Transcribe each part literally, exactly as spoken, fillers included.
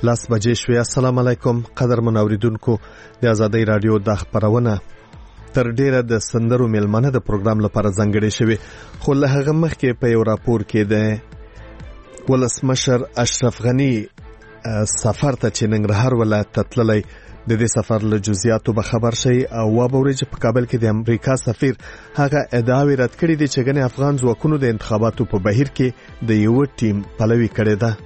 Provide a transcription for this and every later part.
لاس بجې شوې. السلام علیکم قدرمن اوریدونکو، د آزادۍ رادیو د خبرونه تر ډیره د سندرو میلمنه د پروګرام لپاره ځانګړې شوې، خو له هغه مخکې په یو راپور کې د ولسمشر اشرف غنی سفر ته چې ننګرهار ولایت ته تللی، د دې سفر له جزئیاتو به خبر شي او وبوري چې په کابل کې د امریکا سفیر هغه ادعاوې رد کړې دي چې ګڼې افغان ځواکونو د انتخاباتو په بهیر کې د یو ټیم پلوي کړې ده.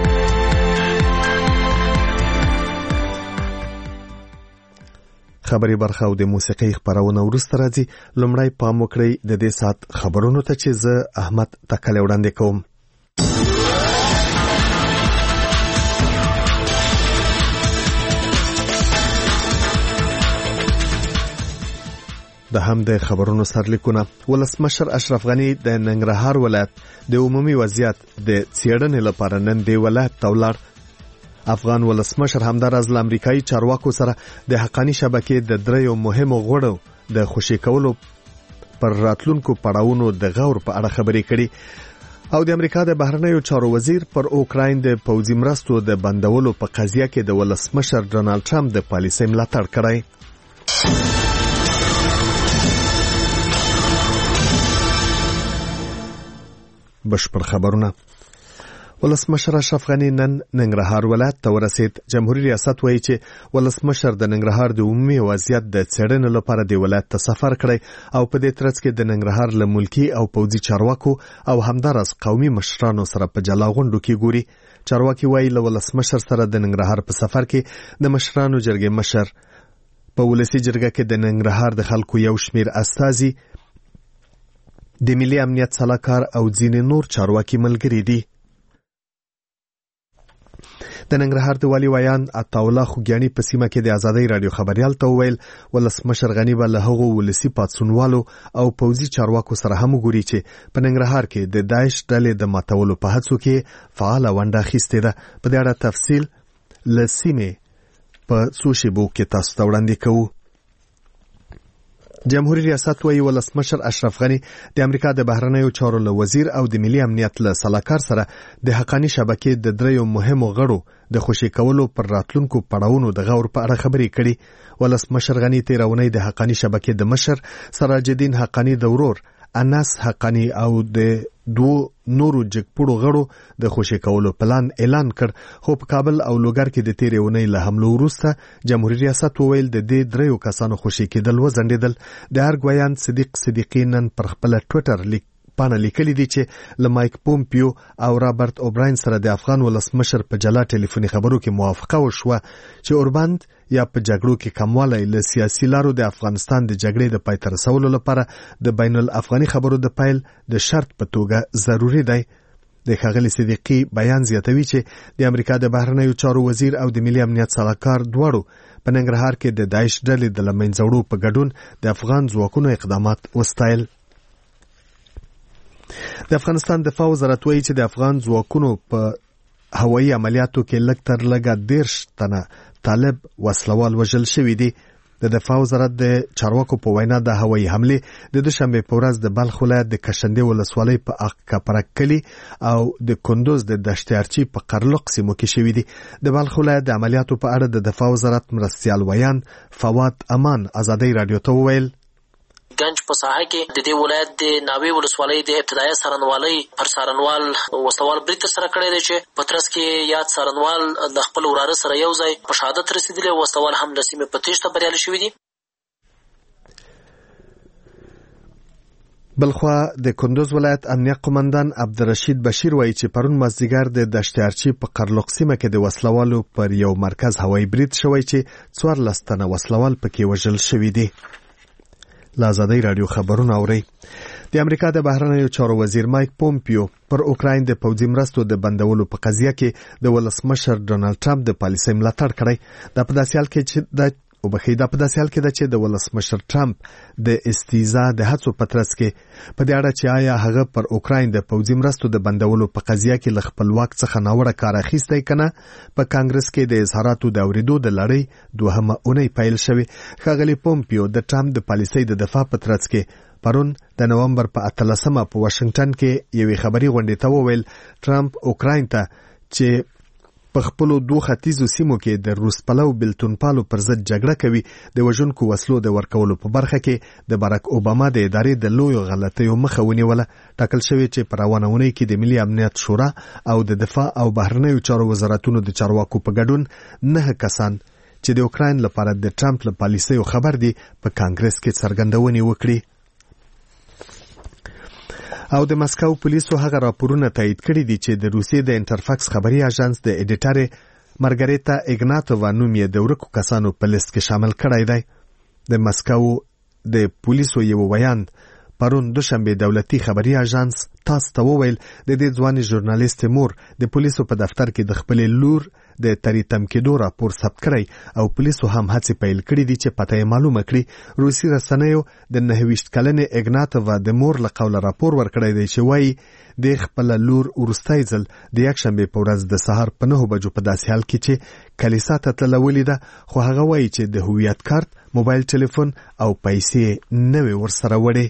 خبري برخه او د موسیقي خبرونه ورسته راځي. لومړی پام وکړئ د دې سات خبرونو ته چې زه احمد تکل وړاندې کوم. د هم د خبرونو سرلیکونه. ولسمشر اشرف غنی د ننګرهار ولایت د عمومي وضعیت د څېړنې لپاره نن د ولایت ته ولاړ. افغان ولسمشر همداراز له امریکایي چارواکو سره د حقاني شبکې د دریو مهمو غړو د خوشي کولو پر راتلونکو پړاوونو د غور په اړه خبرې کړي او د امریکا د بهرنیو چارو وزیر پر اوکراین د پوځي مرستو د بندولو په قضیه کې د ولسمشر ډونالد ټرمپ د پالیسۍ ملاتړ کړی. بشپړ خبرونه. ولسمشر اشرف غنی نن ننګرهار ولایت ته ورسید. جمهوریت ریاست وایي چې ولسمشر د ننګرهار د عمومي وضعیت د څېړنې لپاره د ولایت ته سفر کړی او په دې ترڅ کې د ننګرهار له ملکي او پوځي چارواکو او همداراز قومي مشرانو سره په جلا غونډو کې ګوري. چارواکي وایي له ولسمشر سره د ننګرهار په سفر کې د مشرانو جرګې مشر، په ولسي جرګه کې د ننګرهار د خلکو یو شمیر استازي، د ملي امنیت سلاکار او ځینې نور چارواکي ملګري دي. د ننګرهار د والي ویان عطاالله خوګیاني په سیمه کې د آزادۍ رادیو خبريال ته وویل ولسمشر غنی به له هغو ولسي پاڅونوالو او پوځي چارواکو سره هم وګوري چې په ننګرهار کې د داعش ډلې د ماتولو په هڅو کې فعاله ونډه اخیستې ده. په دې اړه تفصیل له سیمې په څو شیبو کې تاسو ته وړاندې کوو. جمهوریت ریاست وایي ولسمشر اشرف غنی د امریکا د بهرنیو چارو له وزیر او د ملي امنیت له سلاکار سره د حقاني شبکې د دریو مهمو غړو د خوشي کولو پر راتلونکو پړاوونو د غور په اړه خبرې کړي. ولسمشر غنی تیر اونۍ د حقاني شبکې د مشر سراج الدین حقاني د ورور انس حقاني او د دوه نورو جګپړو غړو د خوشي کولو پلان اعلان کړ، خو په کابل او لوګر کې د تیر اونۍ له حملو وروسته جمهوریت ریاست وویل د دې دریو کسانو خوشي کېدل وځنډېدل. د ارګ ویان صدیق صدیقی نن پر خپل ټویټر لیک پانه لیکلي دي چې له مایک پومپیو او رابرټ اوبراین سره د افغان ولسمشر په جلا ټلیفوني خبرو کې موافقه وشوه چې اوربند یا په جګړو کې کموالی له سیاسي لارو د افغانستان د جګړې د پای ته رسولو لپاره د بین الافغاني خبرو د پیل د شرط په توګه ضروري دی. د ښاغلي صدیقي بیان زیاتوي چې د امریکا د بهرنیو چارو وزیر او د ملي امنیت سلاکار دواړو په ننګرهار کې د داعش ډلې د له منځه وړو په ګډون د افغان ځواکونو اقدامات وستایل. د افغانستان دفاع وزارت وایي چې د افغان ځواکونو په هوایي عملیاتو کې لږ تر لږه دېرش تنه طالب وسلوال وژل شوي دي. د دفاع وزارت د چارواکو په وینا د هوایي حملې د دوشنبې په ورځ د بلخ ولایت د کشندې ولسوالۍ په اقکپرک کلي او د کندوز د دشت ارچي په قرلق سیمو کې شوي دي. د بلخ ولایت د عملیاتو په اړه د دفاع وزارت مرستیال ویان فواد امان آزادۍ رادیو ته وویل گنج په ساحه کې د دې ولایت د ناوې ولسوالۍ د ابتدایي څارنوالۍ پر څارنوال وسوال برید ترسره کړی دی چې په ترڅ کې یاد څارنوال د خپل وراره سره یو ځای په شهادت رسېدلی او وسوال هم له سیمې په تېښته بریالي شوي دي. بلخوا د کندوز ولایت امنیه قمندان عبدالرشید بشیر وایي چې پرون مازدیګر د دشت ارچي په قرلق سیمه کې د وسلوالو پر یو مرکز هوایي برید شوی چې څوارلس تنه وسلوال پکې وژل شوي دي. له آزادۍ رادیو خبرونه اورئ. د امریکا د بهرنیو چارو وزیر مایک پومپیو پر اوکراین د پوځي مرستو د بندولو په قضیه کې د ولسمشر ډونالد ټرمپ د پالیسۍ ملاتړ کړی. دا په داسې حال کې چې د او بخې دا په داسې حال کې ده چې د ولسمشر ټرمپ د استیزا د هڅو په ترڅ کې په دې اړه چې آیا هغه پر اوکراین د پوځي مرستو د بندولو په قضیه کې له خپل واک څخه ناوړه کار اخیستی کنه په کانګرس کې د اظهاراتو د اورېدو د لړۍ دوهمه اونۍ پیل شوې. ښاغلي پومپیو د ټرمپ د پالیسۍ د دفاع په ترڅ کې پرون د نومبر په اتلسمه په واشنگټن کې یوې خبري غونډې ته وویل ټرمپ اوکراین ته چې په خپلو دوه ختیځو سیمو کې د روس پلو بلتونپالو پر ضد جګړه کوي د وژونکو وسلو د ورکولو په برخه کې د باراک اوباما د ادارې د لویو غلطیو مخه ونیوله. ټاکل شوی چې په روانه اونۍ کې د ملي امنیت شورا او د دفاع او بهرنیو چارو وزارتونو د چارواکو په ګډون نه کسان چې د اوکراین لپاره د ټرمپ له پالیسیو خبر دي په کانګرس کې څرګندونې وکړي. او د مسکو پولیسو هغه راپورونه تایید کړي دي چې د روسیې د انټرفاکس خبري اژانس د ایډیټر مارګریتا ایګناتووا نوم یې د ورکو کسانو په لیست کې شامل کړی دی. د مسکو د پولیسو یو ویان پرون دوشنبه دولتي خبري اژانس تاسو ته وویل د دې ځواني ژورنالیست مور د پولیسو په دفتر کې د خپل لور د تریتم کېدو راپور ثبت کړی او پولیسو هم هڅې پیل کړې دي چې پته یې معلومه کړي. روسي رسنیو د نهه ویشت کلنې ایګناتووا د مور له قوله راپور ورکړی دی چې وایي د خپل لور وروستی ځل د یکشنبه په ورځ د سهار په نهو بجو په داسې حال کې چې کلیسا ته تلله ولیده، خو هغه وایي چې د هویت کارت، موبایل ټلیفون او پیسې نه وې ورسره وړې.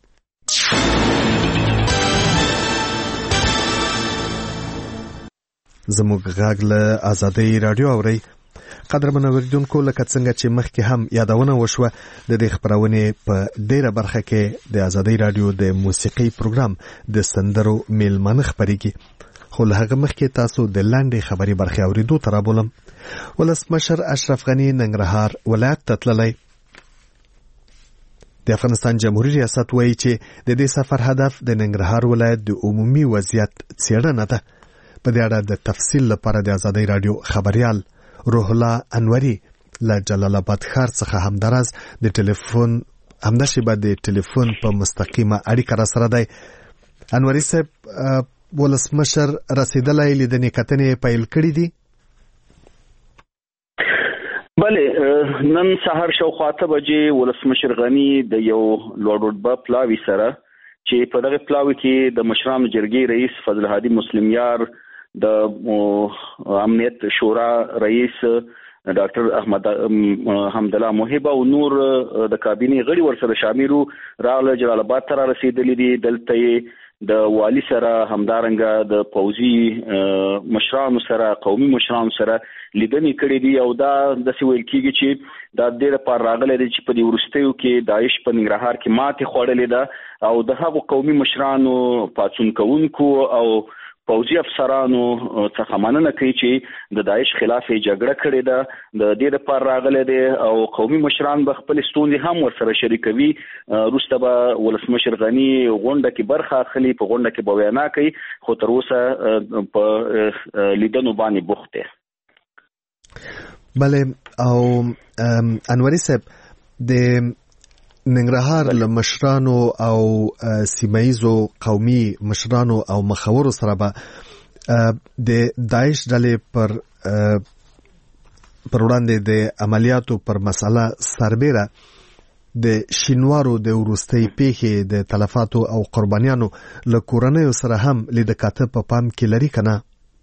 زموږ غږ له آزادۍ رادیو اورئ. قدرمنو اوریدونکو، لکه څنګه چې مخکې هم یادونه وشوه د دې خپرونې په ډیره برخه کې د آزادۍ رادیو د موسیقي پروګرام د سندرو میلمانه خپرېږي، خو له هغه مخکې تاسو د لاندې خبري برخې اوریدو ته رابولم. ولسمشر اشرف غني ننګرهار ولایت ته تللی. د افغانستان جمهوریت ریاست وایي چې د دې سفر هدف د ننګرهار ولایت د عمومي وضعیت څېړنه ده. په دې اړه د تفصیل لپاره د آزادۍ رادیو خبريال روح الله انوري له جلال آباد ښار څخه همدراز د ټلیفون همداشي به د ټلیفون په مستقیمه اړیکه را سره دی. انوري صاحب، ولسمشر رسیدلی لیدنې کتنې پیل کړې دي؟ بله، نن سهار شاوخوا اته بجې ولسمشر غني د یو لوړ پلاوي سره چې په دغه پلاوي کې د مشرانو جرګې رئیس فضل هادي مسلمیار، د امنیت شورا رئیس ډاکټر احمد حمدالله محب او نور د کابینې غړي ورسره شامل راغله. جلال آباد ته رسیدلي دي. دلته د والی سره همدارنګه د پوځي مشرانو سره، قومي مشرانو سره لیدنې کړې دي او دا داسې ویل کېږي چې دا د دې لپاره راغلی دی چې په دې وروستیو کې داعش په ننګرهار کې ماتې خوړلې ده او د هغو قومي مشرانو، پاڅون کوونکو او پوځي افسرانو څخه مننه کوي چې د داعش خلاف جګړه کړې ده. د دې لپاره راغلی دی او قومي مشران به خپل ستونزې هم ورسره شریکوي. وروسته به ولسمشر غني غونډه کې برخه اخلي، په غونډه کې به وینا کوي، خو تر اوسه په لیدنو باندې بوخت دی. بله، او انوري صاحب، د ننګرهار له مشرانو او سیمایزو قومي مشرانو او مخورو سره به د داعش ډلې پر پر وړاندې د عملیاتو پر مسله سربیره د شینوارو د وروستۍ پیښې د تلفاتو او قربانیانو له کورنیو سره هم لیدکاته په پام کې لري کنه؟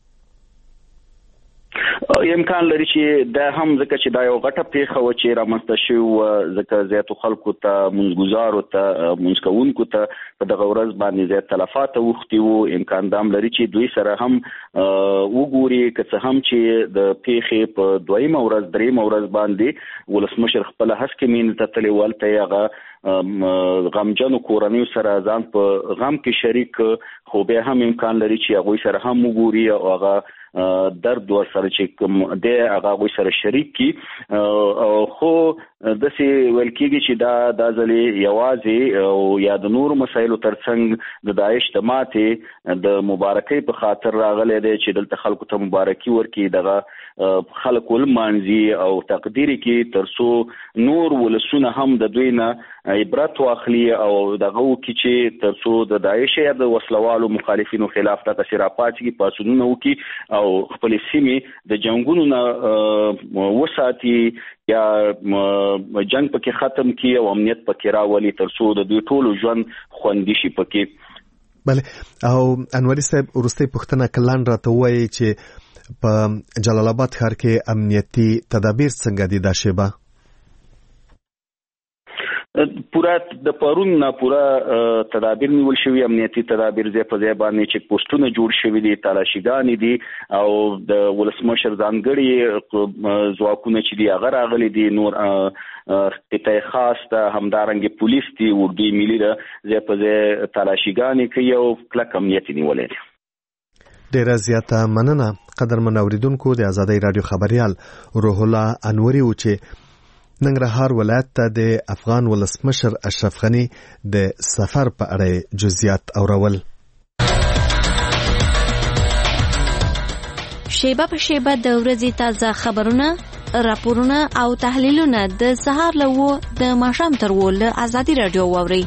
امکان لري چې دا هم ځکه چې دا یو غټه پیښه و چې رامنځته شوې وه، ځکه زیاتو خلکو ته، منځګزارو ته، منځ کوونکو ته په دغه ورځ باندې زیات تلفات اوښتي وو. امکان دا هم لري چې دوی سره هم وګوري، که څه هم چې د پیښې په دویمه ورځ، درېیمه ورځ باندې ولسمشر خپله هسکې مینې ته تللی و، هلته یې هغه غمجنو کورنیو سره ځان په غم کې شریک، خو بیا هم امکان لري چې هغوی سره هم وګوري او هغه درد ورسره چې کوم دی هغه هغوی سره شریک کی. خو داسې ویل کېږي چې دا دا ځلې یوازې او یا د نورو مسایلو ترڅنګ د داعش د ماتې د مبارکۍ په خاطر راغلی دی چې دلته خلکو ته مبارکي ورکړي، دغه خلک ولمانځي او تقدیر کړي، تر څو نور ولسونه هم د دوی نه عبرت واخلي او دغه وکړي چې تر څو د داعش یا د وسلوالو مخالفینو خلاف دغسې راپاڅېږي، پاڅونونه وکړي او خپلې سیمې د جنګونو نه وساتي یا جنگ پکې ختم کی او امنیت پکې راولي، تر څو د دوی ټولو ژوند خوندي شي پکې. بله، او انوري صاحب، وروستۍ پوښتنه کلان راته ووایي چې په جلال آباد ښار کې امنیتي تدابیر څنګه دي دا شیبه؟ پورا د پرون نه پورا تدابیر نیول شوی، امنیتي تدابیر ځای په ځای باندې چک پوسټونه جوړ شوي دي، تلاشیګانې دي او د ولسمشر ځانګړي ځواکونه چې دي هغه راغلي دي، نور قطعه خاص ته همدارنګه پولیس دي، اردوی ملي ده ځای په ځای تلاشیګانې کوي او کلک امنیت نیولې دي. ډیره زیاته مننه قدرمن اوریدونکو. د آزادۍ رادیو خبريال روح الله انوري و چې ننګرهار ولایت ته د افغان ولسمشر اشرف غنی د سفر په اړه جزئیات اورول. شیبه په شیبه د ورځې تازه خبرونه، راپورونه او تحلیلونه د سهار له و د ماښام تر و له آزادۍ رادیو واوري.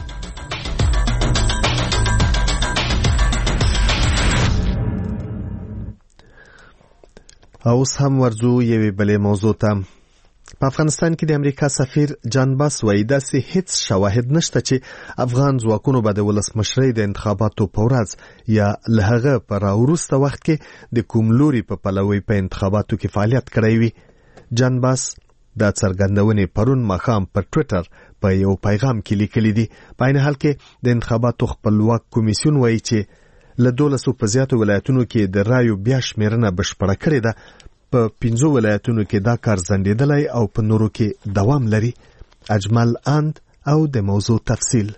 اوس هم ورځو یوې بلې موضوع ته. په افغانستان کې د امریکا سفیر جان باس وایي داسې هیڅ شواهد نشته چې افغان ځواکونو به د ولسمشرۍ د انتخاباتو په ورځ یا له هغه په راوروسته وخت کې د کوم لوري په پلوي په انتخاباتو کې فعالیت کړی وي. جان باس دا څرګندونې پرون ماښام په ټویټر په یو پیغام کې لیکلي دي. په عین حال کې د انتخاباتو خپلواک کمیسیون وایي چې له دولسو په زیاتو ولایتونو کې د رایو بیا شمیرنه بشپړه کړې ده. په پنځو ولایتونو کې دا کار ځنډېدلی او په نورو کې دوام لري. اجمل اند او د موضوع تفصیل.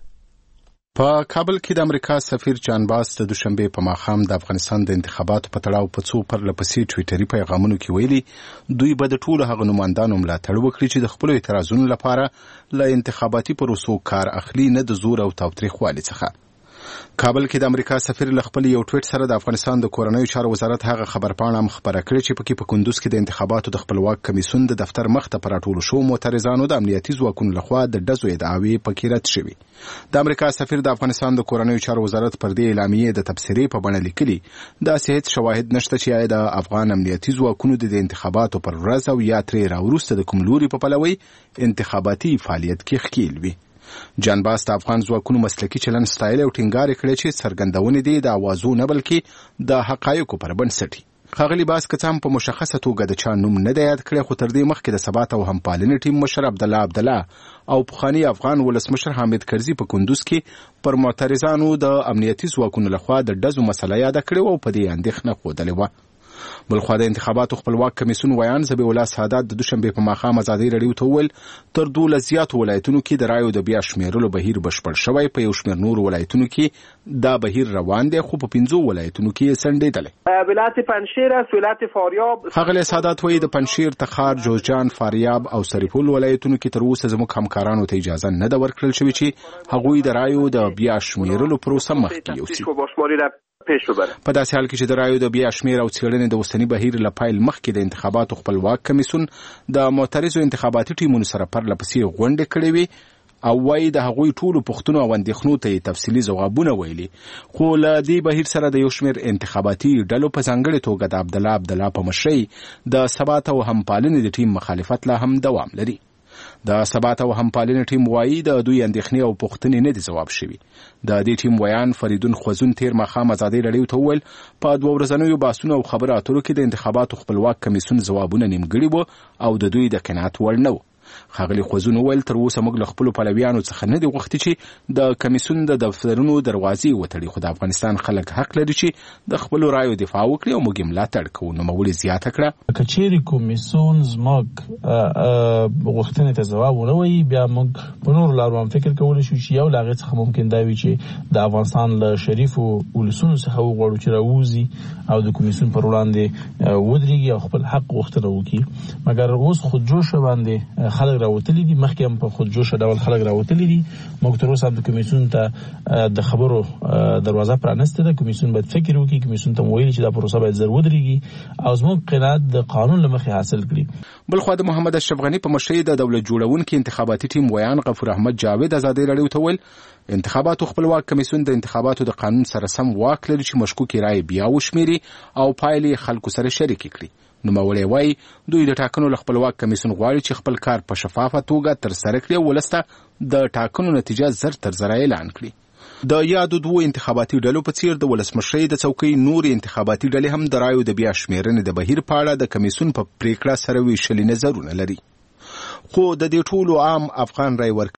په کابل کې د امریکا سفیر جان باس د دوشنبه په ماښام د افغانستان د انتخاباتو په تړاو په څو پرلپسې ټویټري پیغامونو کې ویلي دوی به د ټولو هغه نمایندانو ملاتړ وکړي چې د خپلو اعتراضونو لپاره له انتخاباتي پروسو کار اخلي، نه د زور او تاوتریخوالي څخه. کابل کې د امریکا سفیر له خپل یو ټویټ سره د افغانستان د کورنیو چارو وزارت هغه خبرپاڼه هم خبره کړې چې پکې په کندوز کې د انتخاباتو د خپلواک کمیسیون د دفتر مخ ته پر راټولو شو معترضانو د امنیتي ځواکونو لخوا د ډزو ادعاوې پکې رد شوې. د امریکا سفیر د افغانستان د کورنیو چارو وزارت پر دې اعلامیې د تبصرې په بڼه لیکلي داسې هیڅ شواهد نشته چې د افغان امنیتي ځواکونو د انتخاباتو پر ورځ او یا ترې راوروسته د کوم لوري په پلوي انتخاباتي فعالیت کې ښکیل وي. جان باس د افغان ځواکونو مسلکي چلن ستایل او ټینګار کړی چې څرګندونې دي د اوازو نه بلکې د حقایقو پر بنسټ. ښاغلي باس که څه هم په مشخصه توګه د چا نوم نه دی یاد کړی، خو تر دې مخکې د ثبات او همپالنې ټیم مشر عبدالله عبدالله او پخواني افغان ولسمشر حامد کرزي په کندوز کې پر معترضانو د امنیتي ځواکونو لخوا د ډزو مسله یاده کړې او په دې اندېښنه ښودلې وه. بلخوا د انتخاباتو خپلواک کمیسیون ویان ذبیح الله سعادت د دوشنبه په ماښام ازادۍ رادیو ته وویل تر دولس زیاتو ولایتونو کې د رایو د بیا شمیرلو بهیر بشپړ شوی، په یو شمېر نورو ولایتونو کې دا بهیر روان دی خو په پنځو ولایتونو کې څنډېدلی. ولایت پنجشیر است، ولایت فاریاب. ښاغلی سعادت وایي د پنجشیر، تخار، جوزجان، فاریاب او سرپل ولایتونو کې تر اوسه زموږ همکارانو ته اجازه نه ده ورکړل شوې چې هغوی د رایو د بیا شمیرلو پروسه مخکې یوسي. په داسې حال کې چې د رایو د بیا شمیر او څېړنې د اوسني بهیر له پیل مخکې د انتخاباتو خپلواک کمیسیون د معترضو انتخاباتي ټیمونو سره پرلپسې غونډې کړې وي او وایي د هغوی ټولو پوښتنو او اندېښنو ته یې تفصیلي ځوابونه ویلي، خو له دې بهیر سره د یو شمېر انتخاباتي ډلو په ځانګړې توګه د عبدالله عبدالله په مشرۍ د ثبات او همپالنې د ټیم مخالفت لا هم دوام لري. د ثبات او همپالنې ټیم وایي د دوی اندېښنې او پوښتنې نه دي ځواب شوي. د دې ټیم ویان فریدون خوځون تیر ماښام ازادۍ رادیو ته وویل په دوه ورځنیو بحثونو او خبرو اترو کې د انتخاباتو خپلواک کمیسیون ځوابونه نیمګړي وو او د دوی د قناعت وړ نه وو. ښاغلي خوځون وویل تر اوسه موږ له خپلو پلویانو څخه نه دي غوښتي چې د کمیسیون د دفترونو دروازې وتړي، خو د افغانستان خلک حق لري چې د خپلو رایو دفاع وکړي او موږ یې ملاتړ کوو. نوموړي زیاته کړه که چیرې کمیسیون زموږ غوښتنې ته ځواب ونه وایي بیا موږ په نورو لارو هم فکر کولی شو چې یو له هغې څخه ممکن دا وي چې د افغانستان له شریفو ولسونو څخه وغواړو چې راووځي او د کمیسیون پر وړاندې ودرېږي او خپل حق غوښتنه وکړي. مګر اوس خودجوشه باندې خلک راوتلي دي، مخکې هم په خودجوشه ډول خلک راوتلي دي. موږ تر اوسه هم د کمیسیون ته د خبرو دروازه پرانستې ده. کمیسیون باید فکر وکړي، کمیسیون ته ویلي چې دا پروسه باید زر ودرېږي او زموږ قناعت د قانون له مخې حاصل کړي. بلخوا د محمد اشرف غني په مشرۍ د دولت جوړونکي انتخاباتي ټیم ویان غفور احمد جاوید ازادۍ رادیو ته ویل انتخاباتو خپلواک کمیسیون د انتخاباتو د قانون سره سم واک لري چې مشکوکې رایې بیا وشمیري او پایلې خلکو سره شریکې کړي. نوموړی وایي دوی د ټاکنو له خپلواک کمیسیون غواړي چې خپل کار په شفافه توګه ترسره کړي او ولس ته د ټاکنو نتیجه زر تر زره اعلان کړي. د یادو دوو انتخاباتي ډلو په څیر د ولسمشرۍ د څوکۍ نور انتخاباتي ډلې هم د رایو د بیا شمیرنې د بهیر په اړه د کمیسیون په پریکړه سره ویشلي نظرونه لري، خو د دې ټولو عام افغان رای ورکړي